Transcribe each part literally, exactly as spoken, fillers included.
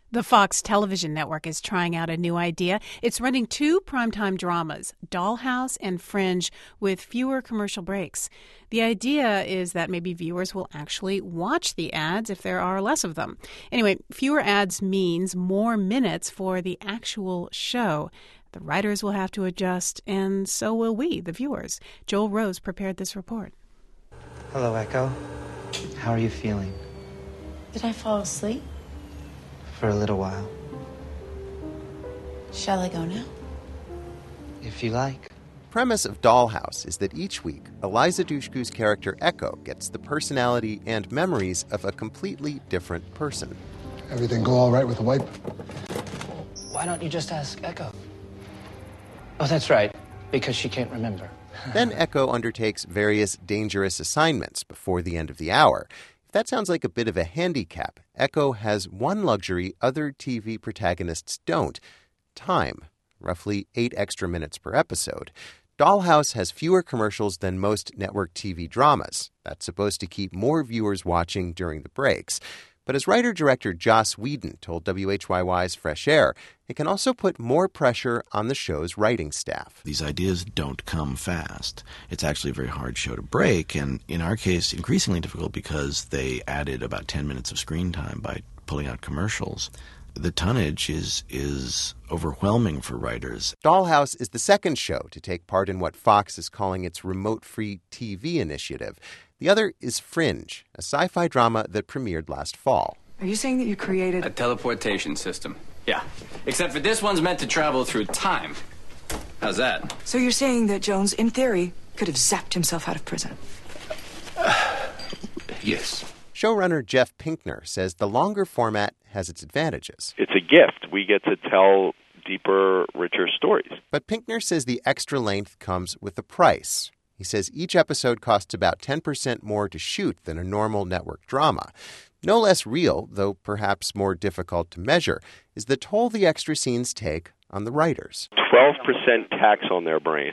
The Fox television network is trying out a new idea. It's running two primetime dramas, Dollhouse and Fringe, with fewer commercial breaks. The idea is that maybe viewers will actually watch the ads if there are less of them. Anyway, fewer ads means more minutes for the actual show. The writers will have to adjust, and so will we, the viewers. Joel Rose prepared this report. Hello, Echo. How are you feeling? Did I fall asleep? For a little while. Shall I go now? If you like. Premise of Dollhouse is that each week, Eliza Dushku's character Echo gets the personality and memories of a completely different person. Everything go all right with the wipe? Why don't you just ask Echo? Oh, that's right, because she can't remember. Then Echo undertakes various dangerous assignments before the end of the hour. If that sounds like a bit of a handicap, Echo has one luxury other T V protagonists don't: time, roughly eight extra minutes per episode. Dollhouse has fewer commercials than most network T V dramas. That's supposed to keep more viewers watching during the breaks. But as writer-director Joss Whedon told W H Y Y's Fresh Air, it can also put more pressure on the show's writing staff. These ideas don't come fast. It's actually a very hard show to break, and in our case, increasingly difficult because they added about ten minutes of screen time by pulling out commercials. The tonnage is is overwhelming for writers. Dollhouse is the second show to take part in what Fox is calling its remote-free T V initiative. The other is Fringe, a sci-fi drama that premiered last fall. Are you saying that you created a teleportation system? Yeah. Except for this one's meant to travel through time. How's that? So you're saying that Jones, in theory, could have zapped himself out of prison? Uh, yes. Showrunner Jeff Pinkner says the longer format has its advantages. It's a gift. We get to tell deeper, richer stories. But Pinkner says the extra length comes with a price. He says each episode costs about ten percent more to shoot than a normal network drama. No less real, though perhaps more difficult to measure, is the toll the extra scenes take on the writers. twelve percent tax on their brain.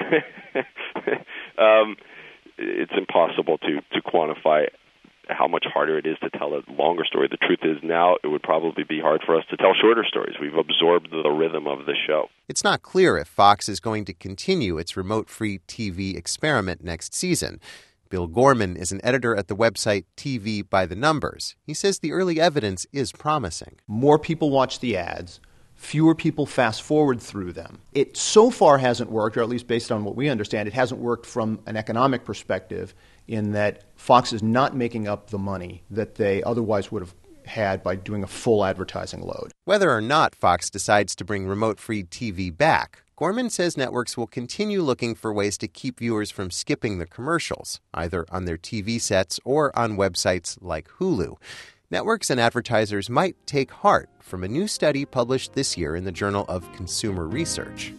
um, it's impossible to, to quantify how much harder it is to tell a longer story. The truth is now it would probably be hard for us to tell shorter stories. We've absorbed the rhythm of the show. It's not clear if Fox is going to continue its remote-free T V experiment next season. Bill Gorman is an editor at the website T V by the Numbers. He says the early evidence is promising. More people watch the ads. Fewer people fast forward through them. It so far hasn't worked, or at least based on what we understand, it hasn't worked from an economic perspective in that Fox is not making up the money that they otherwise would have had by doing a full advertising load. Whether or not Fox decides to bring remote-free T V back, Gorman says networks will continue looking for ways to keep viewers from skipping the commercials, either on their T V sets or on websites like Hulu. Networks and advertisers might take heart from a new study published this year in the Journal of Consumer Research.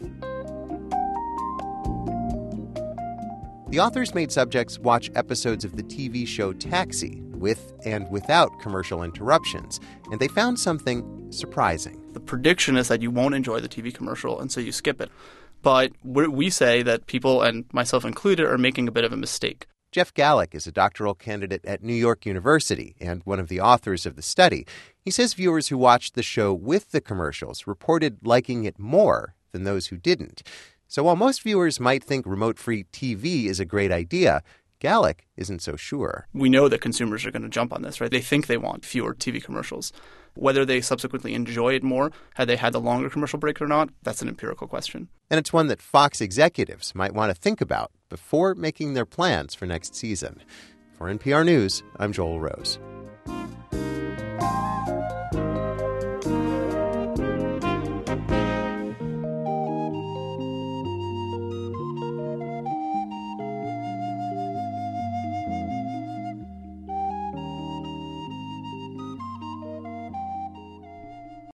The authors made subjects watch episodes of the T V show Taxi with and without commercial interruptions, and they found something surprising. The prediction is that you won't enjoy the T V commercial, and so you skip it. But we say that people, and myself included, are making a bit of a mistake. Jeff Gallick is a doctoral candidate at New York University and one of the authors of the study. He says viewers who watched the show with the commercials reported liking it more than those who didn't. So while most viewers might think remote-free T V is a great idea, Gallick isn't so sure. We know that consumers are going to jump on this, right? They think they want fewer T V commercials. Whether they subsequently enjoy it more, had they had the longer commercial break or not, that's an empirical question. And it's one that Fox executives might want to think about before making their plans for next season. For N P R News, I'm Joel Rose.